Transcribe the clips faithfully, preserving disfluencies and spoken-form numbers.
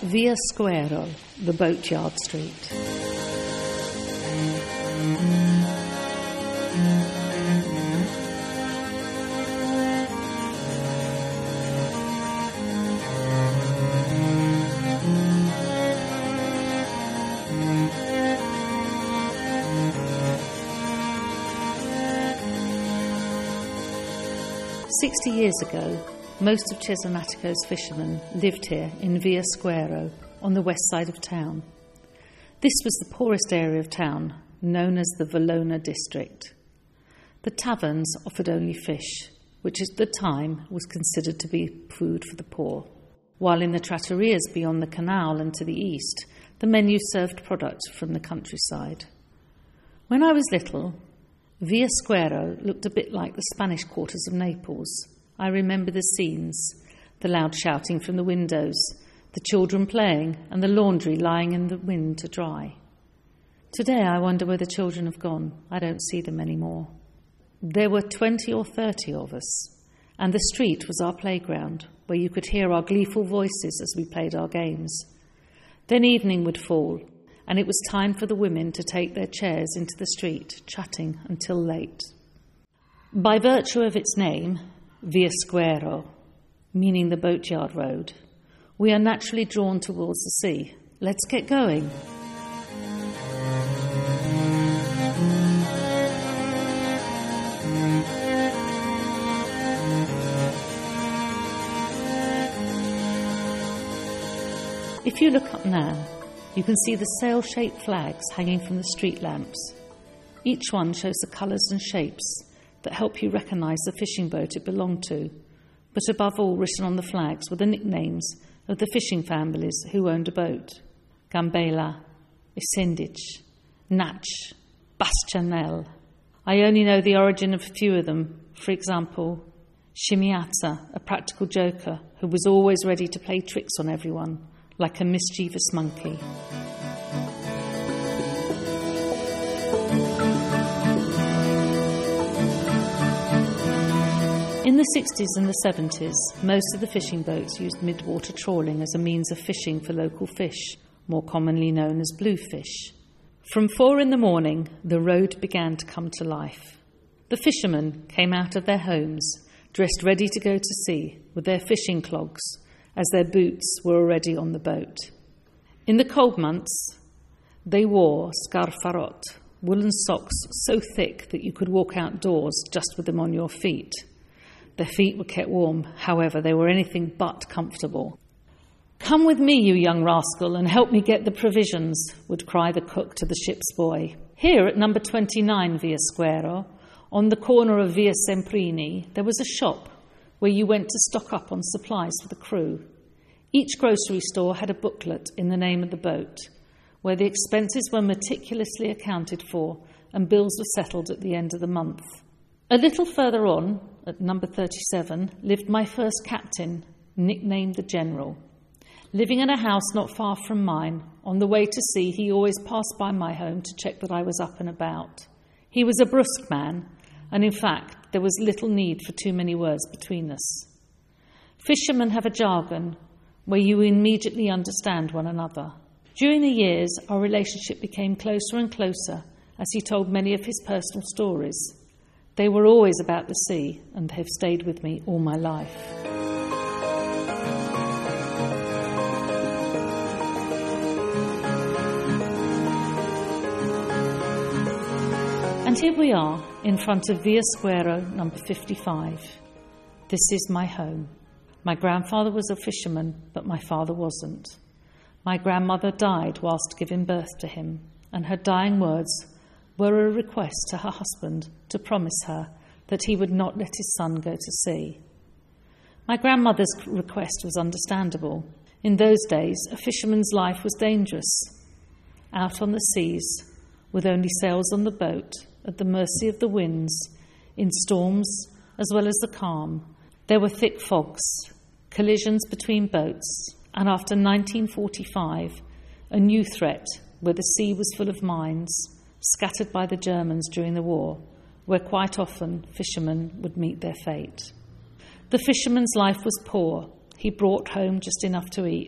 Via Squero, the boatyard street. Sixty years ago, most of Cesenatico's fishermen lived here in Via Squero, on the west side of town. This was the poorest area of town, known as the Valona district. The taverns offered only fish, which at the time was considered to be food for the poor, while in the trattorias beyond the canal and to the east, the menu served products from the countryside. When I was little, Via Squero looked a bit like the Spanish quarters of Naples. I remember the scenes, the loud shouting from the windows, the children playing, and the laundry lying in the wind to dry. Today I wonder where the children have gone. I don't see them anymore. There were twenty or thirty of us, and the street was our playground, where you could hear our gleeful voices as we played our games. Then evening would fall, and it was time for the women to take their chairs into the street, chatting until late. By virtue of its name, Via Squero, meaning the boatyard road, we are naturally drawn towards the sea. Let's get going. If you look up now, you can see the sail-shaped flags hanging from the street lamps. Each one shows the colours and shapes that help you recognise the fishing boat it belonged to, but above all, written on the flags were the nicknames of the fishing families who owned a boat: Gambela, Isendic, Nach, Bastianel. I only know the origin of a few of them. For example, Shimiata, a practical joker who was always ready to play tricks on everyone, like a mischievous monkey. In the sixties and the seventies, most of the fishing boats used mid-water trawling as a means of fishing for local fish, more commonly known as bluefish. From four in the morning, the road began to come to life. The fishermen came out of their homes, dressed ready to go to sea, with their fishing clogs, as their boots were already on the boat. In the cold months, they wore scarfarot, woolen socks so thick that you could walk outdoors just with them on your feet. Their feet were kept warm, however, they were anything but comfortable. "Come with me, you young rascal, and help me get the provisions," would cry the cook to the ship's boy. Here at number twenty-nine Via Squero, on the corner of Via Semprini, there was a shop where you went to stock up on supplies for the crew. Each grocery store had a booklet in the name of the boat, where the expenses were meticulously accounted for and bills were settled at the end of the month. A little further on, at number thirty-seven, lived my first captain, nicknamed the General. Living in a house not far from mine, on the way to sea he always passed by my home to check that I was up and about. He was a brusque man, and in fact there was little need for too many words between us. Fishermen have a jargon where you immediately understand one another. During the years, our relationship became closer and closer as he told many of his personal stories. They were always about the sea and have stayed with me all my life. And here we are in front of Via Squero number fifty-five. This is my home. My grandfather was a fisherman, but my father wasn't. My grandmother died whilst giving birth to him, and her dying words were a request to her husband to promise her that he would not let his son go to sea. My grandmother's request was understandable. In those days, a fisherman's life was dangerous. Out on the seas, with only sails on the boat, at the mercy of the winds, in storms as well as the calm, there were thick fogs, collisions between boats, and after nineteen forty-five, a new threat where the sea was full of mines, scattered by the Germans during the war, where quite often fishermen would meet their fate. The fisherman's life was poor. He brought home just enough to eat.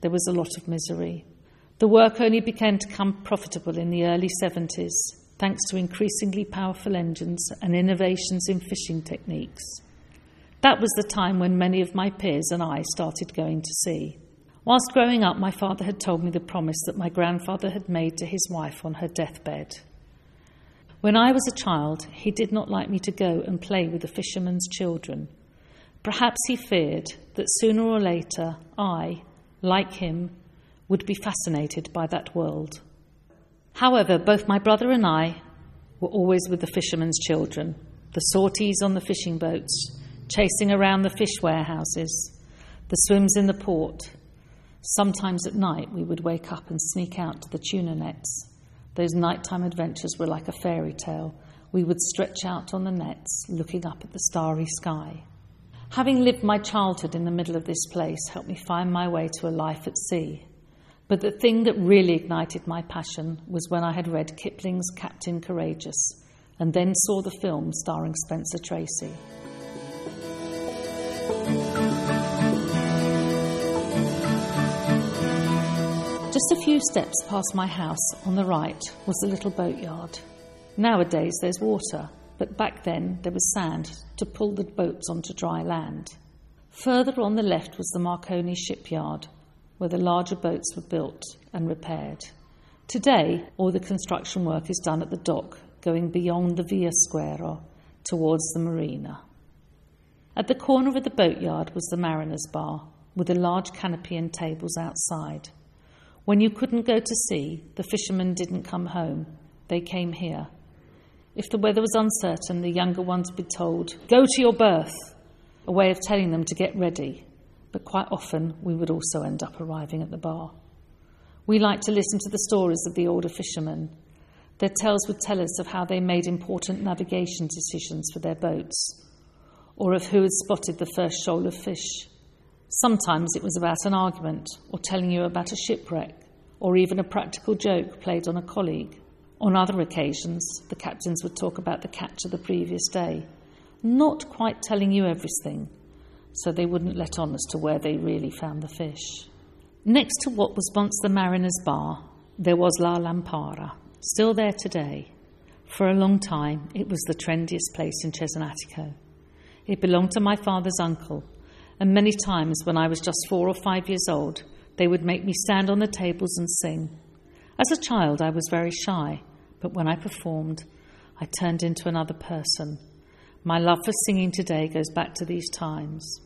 there was a lot of misery. The work only began to become profitable in the early seventies, thanks to increasingly powerful engines and innovations in fishing techniques. That was the time when many of my peers and I started going to sea. Whilst growing up, my father had told me the promise that my grandfather had made to his wife on her deathbed. When I was a child, he did not like me to go and play with the fishermen's children. Perhaps he feared that sooner or later I, like him, would be fascinated by that world. However, both my brother and I were always with the fishermen's children, the sorties on the fishing boats, chasing around the fish warehouses, the swims in the port. Sometimes at night we would wake up and sneak out to the tuna nets. Those nighttime adventures were like a fairy tale. We would stretch out on the nets, looking up at the starry sky. Having lived my childhood in the middle of this place helped me find my way to a life at sea. But the thing that really ignited my passion was when I had read Kipling's Captain Courageous and then saw the film starring Spencer Tracy. Just a few steps past my house on the right was the little boatyard. Nowadays there's water, but back then there was sand to pull the boats onto dry land. Further on the left was the Marconi shipyard, where the larger boats were built and repaired. Today, all the construction work is done at the dock, going beyond the Via Square towards the marina. At the corner of the boatyard was the Mariners' Bar, with a large canopy and tables outside. When you couldn't go to sea, the fishermen didn't come home. They came here. If the weather was uncertain, the younger ones would be told, "Go to your berth," a way of telling them to get ready. But quite often we would also end up arriving at the bar. We liked to listen to the stories of the older fishermen. Their tales would tell us of how they made important navigation decisions for their boats, or of who had spotted the first shoal of fish. Sometimes it was about an argument, or telling you about a shipwreck, or even a practical joke played on a colleague. On other occasions, the captains would talk about the catch of the previous day, not quite telling you everything, so they wouldn't let on as to where they really found the fish. Next to what was once the Mariners' Bar, there was La Lampara, still there today. For a long time, it was the trendiest place in Cesenatico. It belonged to my father's uncle, and many times when I was just four or five years old, they would make me stand on the tables and sing. As a child, I was very shy, but when I performed, I turned into another person. My love for singing today goes back to these times.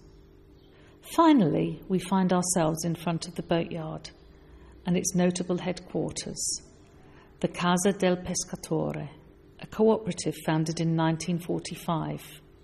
Finally, we find ourselves in front of the boatyard and its notable headquarters, the Casa del Pescatore, a cooperative founded in nineteen forty-five.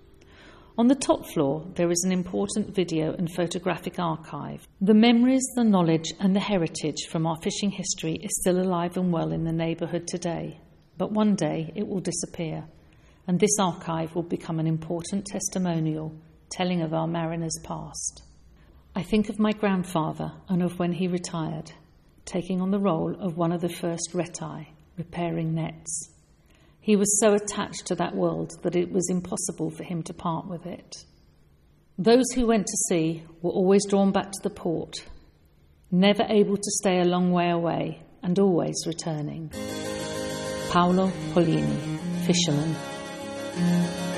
On the top floor, there is an important video and photographic archive. The memories, the knowledge and the heritage from our fishing history is still alive and well in the neighbourhood today, but one day it will disappear, and this archive will become an important testimonial telling of our mariners' past. I think of my grandfather and of when he retired, taking on the role of one of the first reti, repairing nets. He was so attached to that world that it was impossible for him to part with it. Those who went to sea were always drawn back to the port, never able to stay a long way away and always returning. Paolo Pollini, fisherman.